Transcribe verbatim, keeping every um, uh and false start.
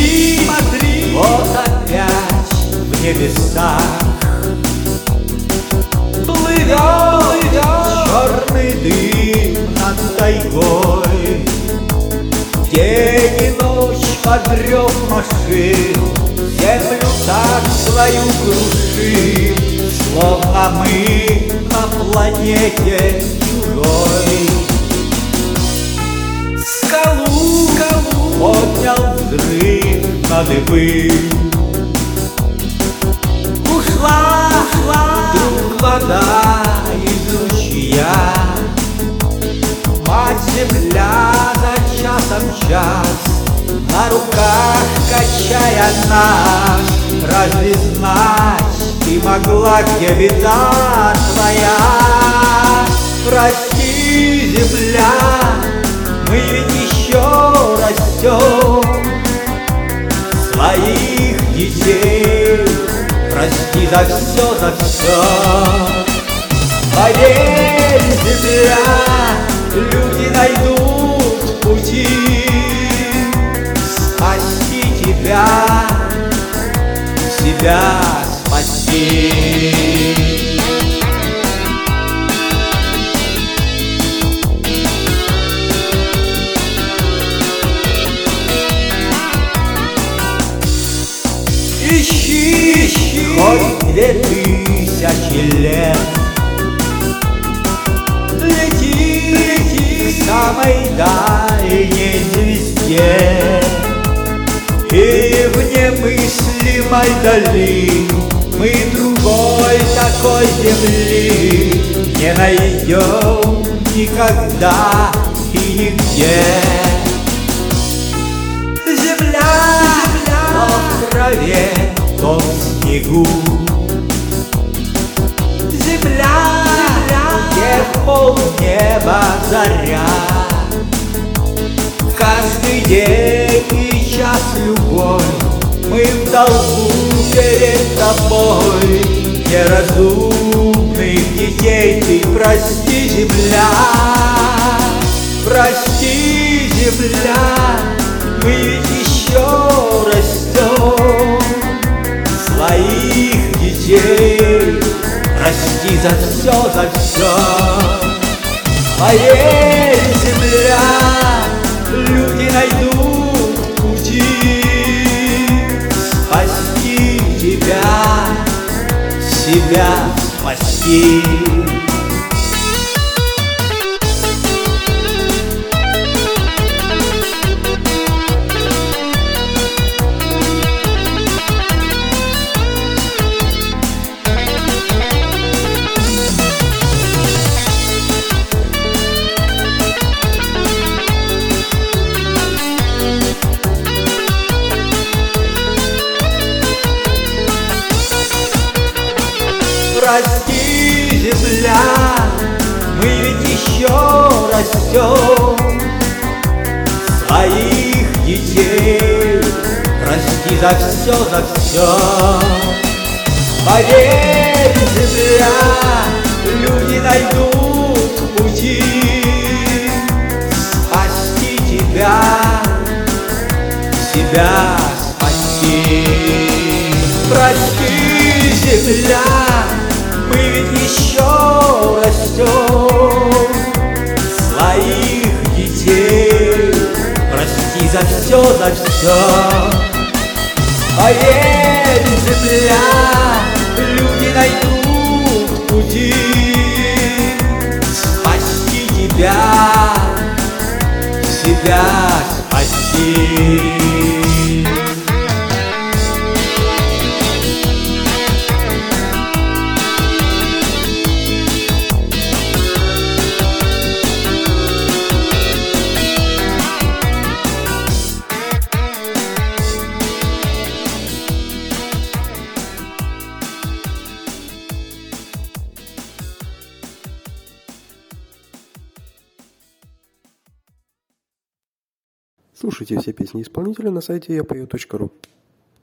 смотри, смотри, вот опять в небесах плывет, плывет черный дым над тайгой. День и ночь под рев машин землю так свою крушим, словно мы на планете чужой. Скалу, скалу поднял взрыв на дыбы. Ушла, ушла вдруг вода из ручья. Мать земля за часом час на руках качая нас. Разве знать ты могла, где беда твоя? Прости, земля, мы ведь еще растем. Своих детей прости за все, за все. Поверь, земля, люди найдут пути спасти тебя, себя спасти. Ищи, ищи хоть две тысячи лет, лети, лети к самой дальней звезде. И в немыслимой дали мы другой такой земли не найдем никогда и нигде. Земля, земля, то в траве, то в снегу. Земля, где в полнеба заря. Каждый день и час любовь мы в долгу перед тобой. Неразумных детей ты прости, земля. Прости, земля, мы ведь еще растем. Своих детей прости за все, за все. Поверь, земля, люди найдут пути спасти тебя, себя спасти. Прости, земля, мы ведь еще растем. Своих детей прости за все, за все. Поверь, земля, люди найдут пути спасти тебя, себя спасти. Прости, земля, мы ведь еще растем. Своих детей прости за все, за все. Поверь, земля, люди найдут пути спасти тебя, себя спасти. Слушайте все песни исполнителя на сайте я пою точка ру.